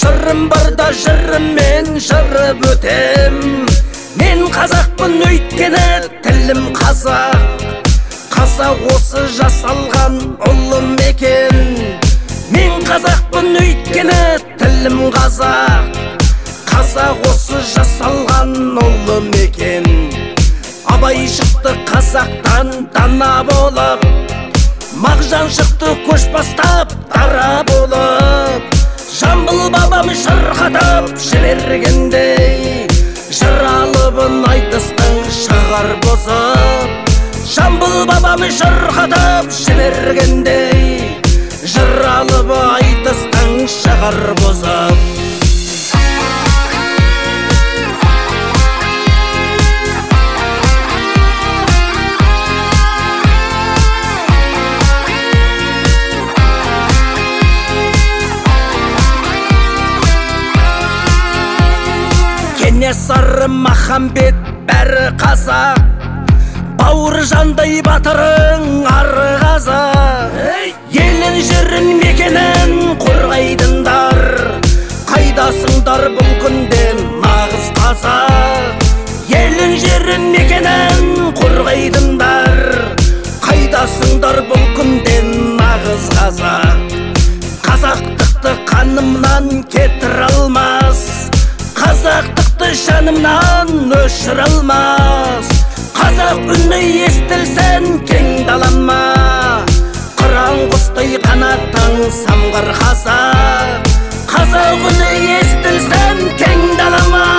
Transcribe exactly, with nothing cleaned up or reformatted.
Сырым барда жырыммен жырып өтем. Мен қазақпын өйткені тілім қазақ. Қазақ осы жасалған ұлым екен. Мен қазақпын өйткені тілім қазақ. Қазақ осы жасалған ұлым екен. Абай шықты қазақтан дана болып, Мағжан шықты көш бастап дара болып. Жамбыл бабам шырқатып жібергендей, жыр алыбын айтыстың шығар бозып. Жамбыл бабам шырқатып жібергендей, жыр алыбы айтыстың шығар бозып. Кенесары Махамбет бәрі қазақ, Бауыржандай батырың ары қазақ. Елін жерін мекенін қорғайдыңдар, қайдасыңдар бұл күнде нағыз қазақ. Елін жерін мекенін қорғайдыңдар, қайдасыңдар бұл күнде нағыз қазақ. Қазақтықты қанымнан кетір алмас, қазақтықты жанымнан өшір алмас. Қазақ үні естілсен кең далама, қыран құстай қанаттың самғыр қазақ. Қазақ үні естілсен кең далама,